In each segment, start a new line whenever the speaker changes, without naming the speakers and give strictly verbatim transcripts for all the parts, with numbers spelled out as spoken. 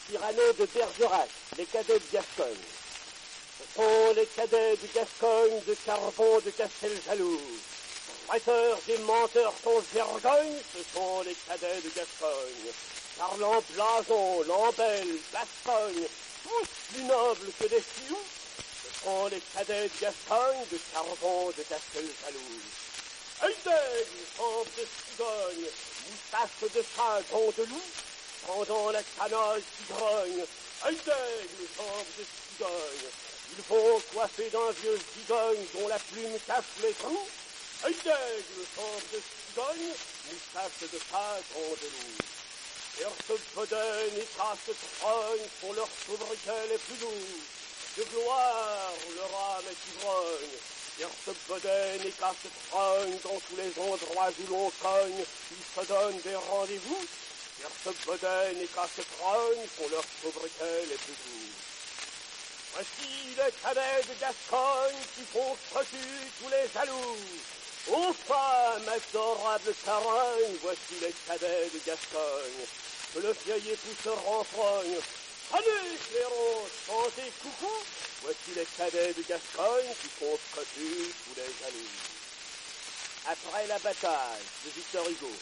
Cyrano de Bergerac, les cadets de Gascogne. Ce sont les cadets de Gascogne, de Carbon, de Casteljaloux. Traiteurs et menteurs sans vergogne, ce sont les cadets de Gascogne. Parlant blason, lambelle, bastogne, tous plus nobles que des sioux, ce sont les cadets de Gascogne, de Carbon, de Casteljaloux. Œil d'aigle, jambe de cigogne, moustache de chat, dent de loup, pendant la canaille qui grogne. Œil d'aigle, jambe de cigogne, ils vont coiffés d'un vieux gigogne dont la plume cache les trous. Œil d'aigle, jambe de cigogne, moustache de chat, dent de loup. Hertog-Boden et Casse-Trogne sont leurs sobriquets les plus doux. De gloire, leur âme est ivrogne. Hertog-Boden et Casse-Trogne, dans tous les endroits où l'on cogne, ils se donnent des rendez-vous. Hertog-Boden et Casse-Trogne sont leurs sobriquets les plus doux. Voici les cadets de Gascogne qui font crochu tous les jaloux. Ô femmes, adorables carognes, voici les cadets de Gascogne. Que le vieil époux se renfrogne. Salut, clairon, chantez coucou. Voici les cadets de Gascogne qui font crochu tous les jaloux. Après la bataille de Victor Hugo.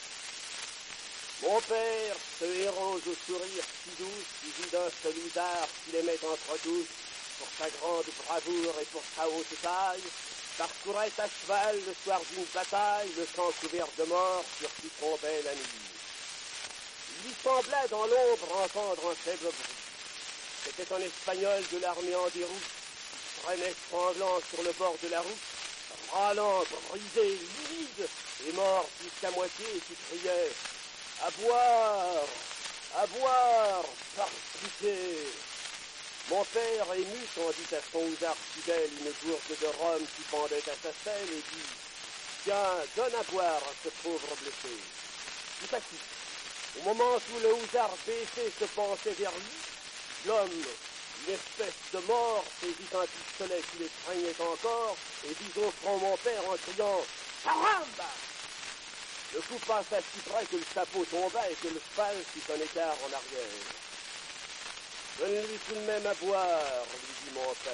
Mon père, ce héros au sourire si doux, suivi d'un seul ousard qui les met entre tous, pour sa grande bravoure et pour sa haute taille, parcourait à cheval le soir d'une bataille le champ couvert de mort sur qui tombait la nuit. Il lui sembla dans l'ombre entendre un faible bruit. C'était un Espagnol de l'armée en déroute qui traînait sanglant sur le bord de la route, râlant, brisé, livide et mort jusqu'à moitié et qui criait « À boire, à boire, par pitié !» Mon père, ému, tendit à son ousard fidèle une gourde de rhum qui pendait à sa selle et dit « Tiens, donne à boire à ce pauvre blessé. » Tout à coup, au moment où le ousard baissé se penchait vers lui, l'homme, une espèce de mort, saisit un pistolet qui les craignait encore et vise au front mon père en criant « Caramba !» Le coup passa si près que le chapeau tomba et que le cheval fit un écart en arrière. « Donne-lui tout de même à boire, lui dit mon père. »